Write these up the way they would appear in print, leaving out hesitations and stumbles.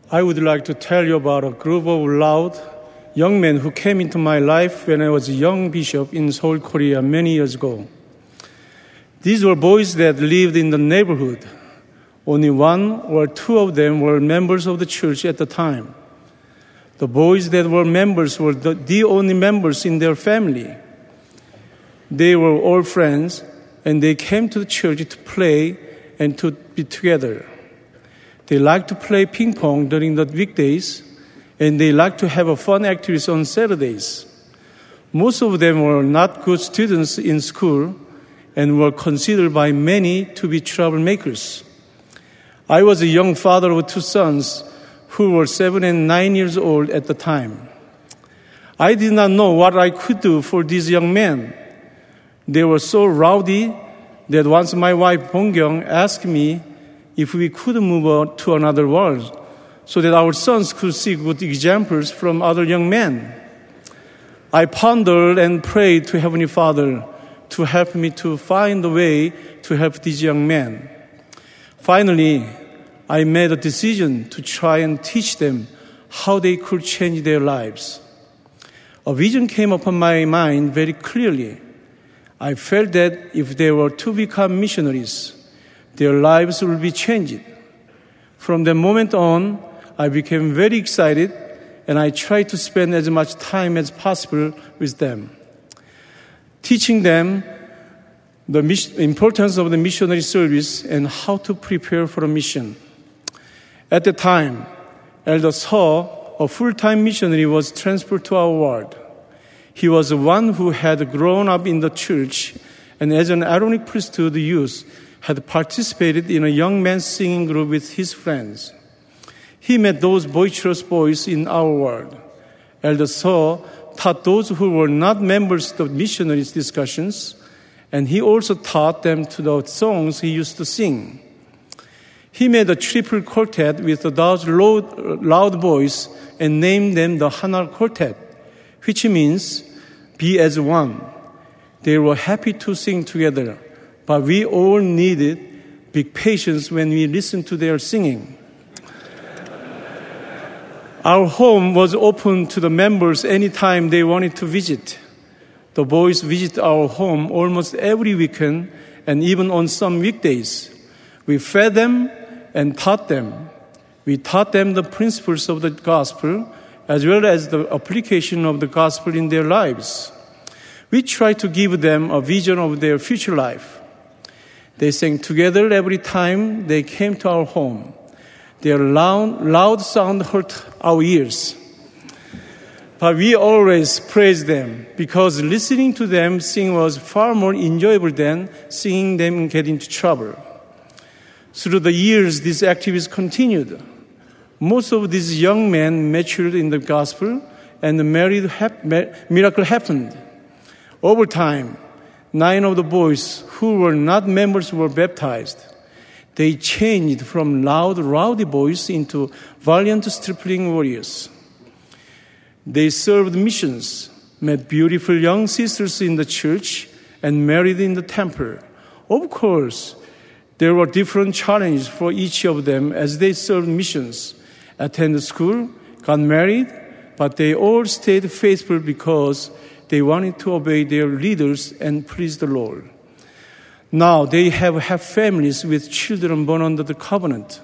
I would like to tell you about a group of loud young men who came into my life when I was a young bishop in Seoul, Korea many years ago. These were boys that lived in the neighborhood. Only one or two of them were members of the church at the time. The boys that were members were the only members in their family. They were all friends, and they came to the church to play and to be together. They liked to play ping pong during the weekdays, and they liked to have fun activities on Saturdays. Most of them were not good students in school and were considered by many to be troublemakers. I was a young father of two sons who were 7 and 9 years old at the time. I did not know what I could do for these young men. They were so rowdy that once my wife Bongkyung asked me if we could move on to another world so that our sons could see good examples from other young men. I pondered and prayed to Heavenly Father to help me to find a way to help these young men. Finally, I made a decision to try and teach them how they could change their lives. A vision came upon my mind very clearly. I felt that if they were to become missionaries, their lives will be changed. From that moment on, I became very excited, and I tried to spend as much time as possible with them, teaching them the importance of the missionary service and how to prepare for a mission. At the time, Elder Seo, a full-time missionary, was transferred to our ward. He was the one who had grown up in the church and as an Aaronic priesthood youth had participated in a young men's singing group with his friends. He met those boisterous boys in our ward. Elder Seo taught those who were not members of missionaries' discussions, and he also taught them to the songs he used to sing. He made a triple quartet with those loud boys and named them the Hanar Quartet, which means be as one. They were happy to sing together, but we all needed big patience when we listened to their singing. Our home was open to the members anytime they wanted to visit. The boys visit our home almost every weekend and even on some weekdays. We fed them and taught them. We taught them the principles of the gospel as well as the application of the gospel in their lives. We tried to give them a vision of their future life. They sang together every time they came to our home. Their loud sound hurt our ears. But we always praised them because listening to them sing was far more enjoyable than singing them get into trouble. Through the years, these activities continued. Most of these young men matured in the gospel and the miracle happened. Over time, 9 of the boys who were not members were baptized. They changed from loud, rowdy boys into valiant stripling warriors. They served missions, met beautiful young sisters in the church, and married in the temple. Of course, there were different challenges for each of them as they served missions, attended school, got married, but they all stayed faithful because they wanted to obey their leaders and please the Lord. Now they have families with children born under the covenant.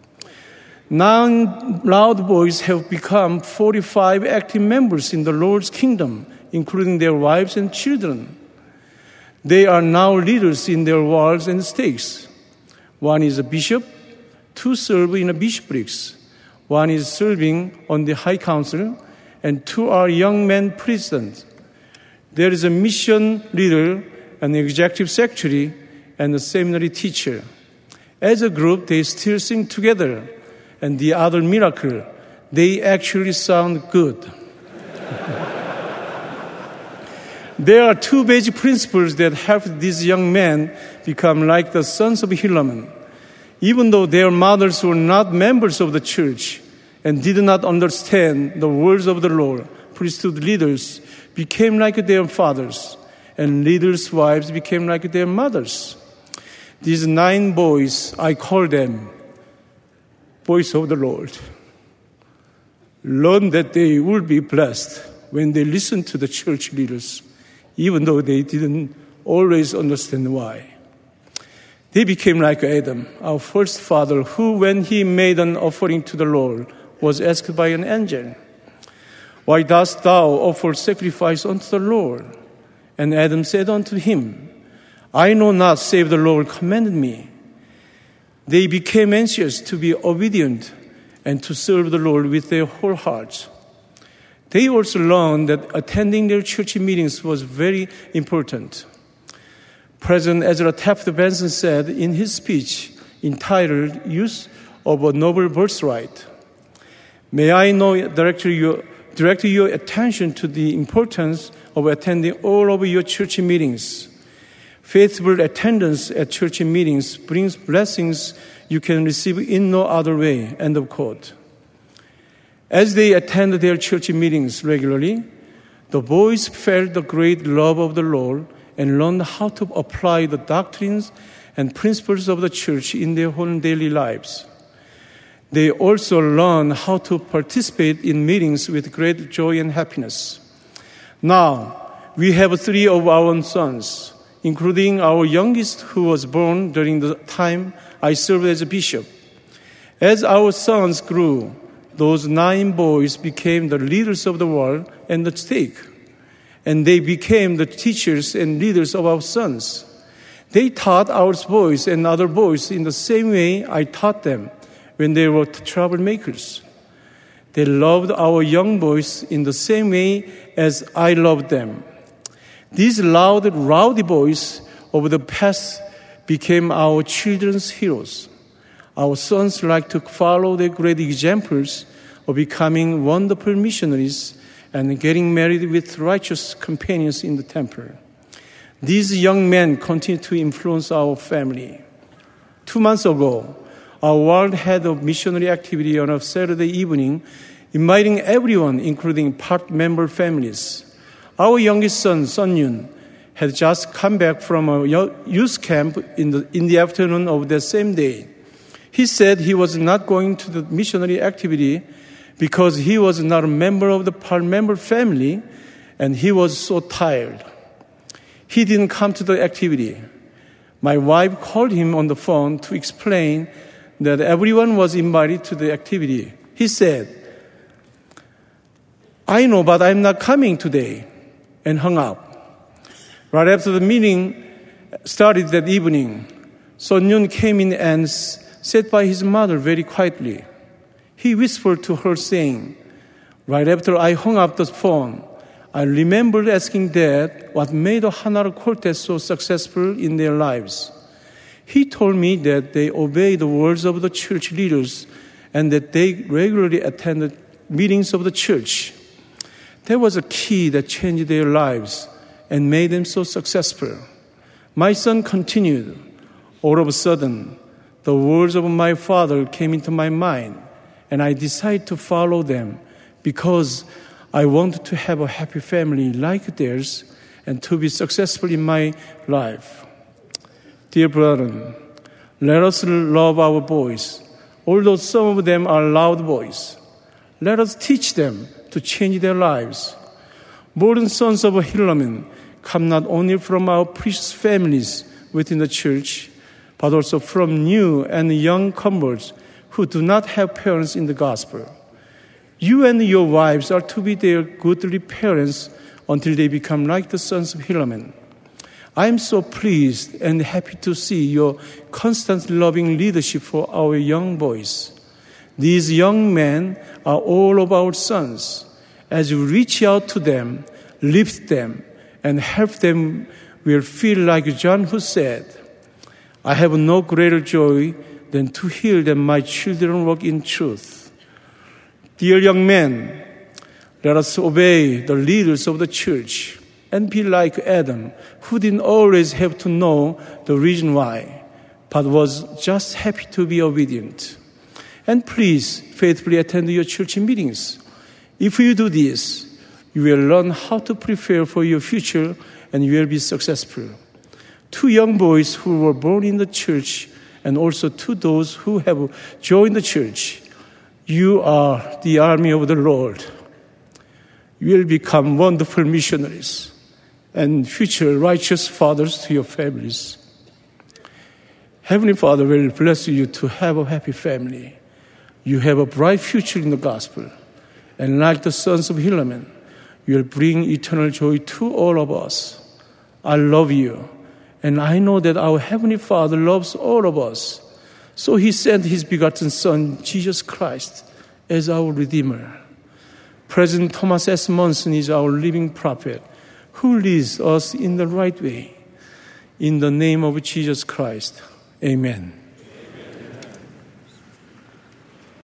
9 loud boys have become 45 active members in the Lord's kingdom, including their wives and children. They are now leaders in their wards and states. One is a bishop, 2 serve in a bishoprics. One is serving on the High Council, and 2 are young men presidents. There is a mission leader, an executive secretary, and a seminary teacher. As a group, they still sing together. And the other miracle, they actually sound good. There are 2 basic principles that helped these young men become like the sons of Helaman. Even though their mothers were not members of the church and did not understand the words of the Lord, priesthood leaders became like their fathers, and leaders' wives became like their mothers. These 9 boys, I call them boys of the Lord. learned that they would be blessed when they listened to the church leaders, even though they didn't always understand why. They became like Adam, our first father, who, when he made an offering to the Lord, was asked by an angel, "Why dost thou offer sacrifice unto the Lord?" And Adam said unto him, "I know not, save the Lord commanded me." They became anxious to be obedient and to serve the Lord with their whole hearts. They also learned that attending their church meetings was very important. President Ezra Taft Benson said in his speech entitled "Use of a Noble Birthright," "May I now direct your attention to the importance of attending all of your church meetings. Faithful attendance at church meetings brings blessings you can receive in no other way." End of quote. As they attended their church meetings regularly, the boys felt the great love of the Lord and learned how to apply the doctrines and principles of the church in their own daily lives. They also learned how to participate in meetings with great joy and happiness. Now, we have 3 of our own sons, including our youngest, who was born during the time I served as a bishop. As our sons grew, those 9 boys became the leaders of the world and the stake, and they became the teachers and leaders of our sons. They taught our boys and other boys in the same way I taught them when they were troublemakers. They loved our young boys in the same way as I loved them. These loud, rowdy boys over the past became our children's heroes. Our sons like to follow their great examples of becoming wonderful missionaries and getting married with righteous companions in the temple. These young men continue to influence our family. 2 months ago, our world head of missionary activity on a Saturday evening, inviting everyone, including part member families. Our youngest son, Sun Yun, had just come back from a youth camp in the afternoon of that same day. He said he was not going to the missionary activity because he was not a member of the part member family and he was so tired. He didn't come to the activity. My wife called him on the phone to explain that everyone was invited to the activity. He said, "I know, but I'm not coming today," and hung up. Right after the meeting started that evening, Sun Yun came in and sat by his mother very quietly. He whispered to her, saying, "Right after I hung up the phone, I remembered asking Dad what made the Hanara Quartet so successful in their lives. He told me that they obey the words of the church leaders and that they regularly attended meetings of the church. That was a key that changed their lives and made them so successful." My son continued, "All of a sudden, the words of my father came into my mind, and I decided to follow them because I wanted to have a happy family like theirs and to be successful in my life." Dear brethren, let us love our boys, although some of them are loud boys. Let us teach them to change their lives. Modern sons of Helaman come not only from our precious families within the church, but also from new and young converts who do not have parents in the gospel. You and your wives are to be their goodly parents until they become like the sons of Helaman. I am so pleased and happy to see your constant loving leadership for our young boys. These young men are all of our sons. As you reach out to them, lift them, and help them, we'll feel like John, who said, "I have no greater joy than to hear that my children walk in truth." Dear young men, let us obey the leaders of the church and be like Adam, who didn't always have to know the reason why, but was just happy to be obedient. And please faithfully attend your church meetings. If you do this, you will learn how to prepare for your future and you will be successful. 2 young boys who were born in the church and also to those who have joined the church, You are the army of the Lord. You will become wonderful missionaries and future righteous fathers to your families. Heavenly Father will bless you to have a happy family. You have a bright future in the gospel. And like the sons of Helaman, you will bring eternal joy to all of us. I love you. And I know that our Heavenly Father loves all of us. So He sent His begotten Son, Jesus Christ, as our Redeemer. President Thomas S. Monson is our living prophet who leads us in the right way. In the name of Jesus Christ, amen.